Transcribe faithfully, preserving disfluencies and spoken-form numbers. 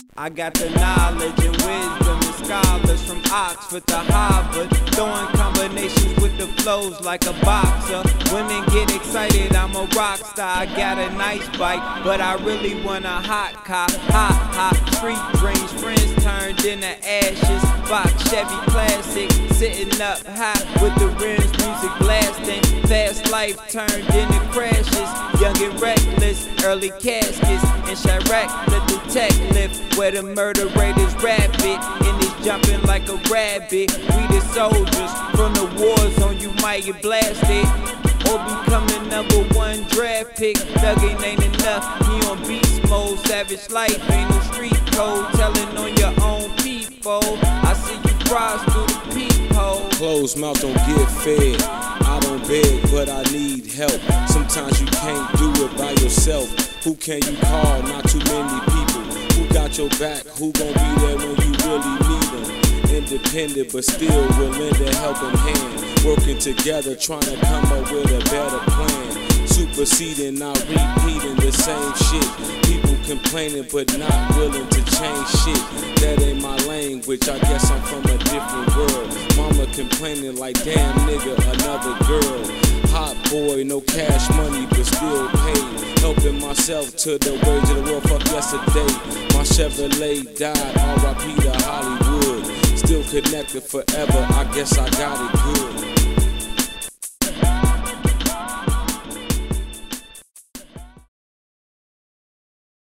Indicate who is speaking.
Speaker 1: I got the knowledge and wisdom and scholars from Oxford to Harvard, throwing combinations with the flows like a boxer. Women get excited, I'm a rock star. I got a nice bike, but I really want a hot cop. Hot, hot, street dreams, friends turned into ashes. Box Chevy Classic, sitting up high with the rims, music blasting. Fast life turned into crashes. Young and reckless, early caskets. In Chirac, let the tech lift, where the murder rate is rapid, and it's jumping like a rabbit. We the soldiers from the war zone, you might get blasted or become the number one draft pick. Thuggin' ain't enough, he on beast mode. Savage life ain't no street code, telling on your own people. I see you cross through the peephole.
Speaker 2: Closed mouth don't get fed. I don't beg, but I need help. Sometimes you can't do it by yourself. Who can you call? Not too many people. Who got your back? Who gon' be there when you really need them? Independent, but still will lend a helping hand. Working together, trying to come up with a better plan. Superseding, not repeating the same shit. People complaining, but not willing to change shit. That ain't my language, I guess I'm from a different world. Mama complaining like, damn nigga, another girl. Hot boy, no cash money, but still paid. Helping myself to the wage of the world, fuck yesterday. My Chevrolet died, R I P to Hollywood. Still connected forever, I guess I got it good.